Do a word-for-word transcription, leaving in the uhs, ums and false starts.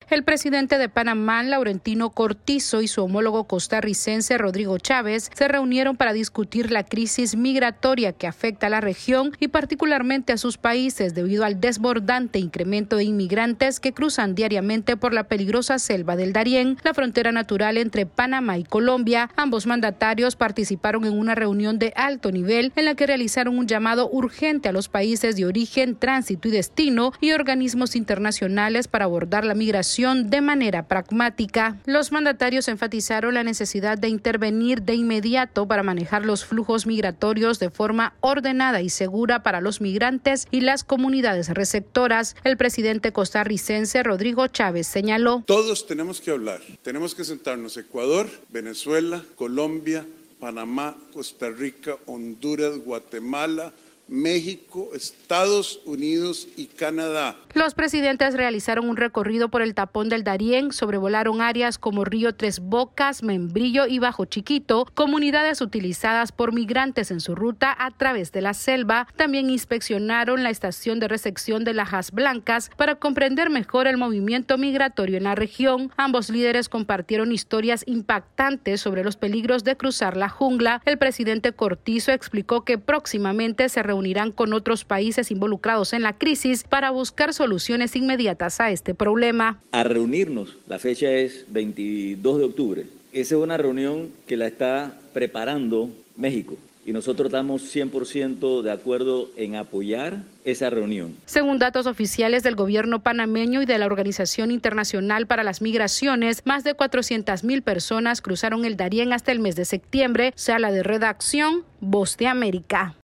El presidente de Panamá, Laurentino Cortizo, y su homólogo costarricense, Rodrigo Chávez, se reunieron para discutir la crisis migratoria que afecta a la región y particularmente a sus países debido al desbordante incremento de inmigrantes que cruzan diariamente por la peligrosa selva del Darién, la frontera natural entre Panamá y Colombia. Ambos mandatarios participaron en una reunión de alto nivel en la que realizaron un llamado urgente a los países de origen, tránsito y destino y organismos internacionales para abordar la migración de manera pragmática. Los mandatarios enfatizaron la necesidad de intervenir de inmediato para manejar los flujos migratorios de forma ordenada y segura para los migrantes y las comunidades receptoras. El presidente costarricense Rodrigo Chávez señaló: todos tenemos que hablar, tenemos que sentarnos, Ecuador, Venezuela, Colombia, Panamá, Costa Rica, Honduras, Guatemala, México, Estados Unidos y Canadá. Los presidentes realizaron un recorrido por el tapón del Darién, sobrevolaron áreas como Río Tres Bocas, Membrillo y Bajo Chiquito, comunidades utilizadas por migrantes en su ruta a través de la selva. También inspeccionaron la estación de recepción de Lajas Blancas para comprender mejor el movimiento migratorio en la región. Ambos líderes compartieron historias impactantes sobre los peligros de cruzar la jungla. El presidente Cortizo explicó que próximamente se reunirán unirán con otros países involucrados en la crisis para buscar soluciones inmediatas a este problema. A reunirnos, la fecha es veintidós de octubre. Esa es una reunión que la está preparando México y nosotros estamos cien por ciento de acuerdo en apoyar esa reunión. Según datos oficiales del gobierno panameño y de la Organización Internacional para las Migraciones, más de cuatrocientas mil personas cruzaron el Darién hasta el mes de septiembre. Sala de redacción, Voz de América.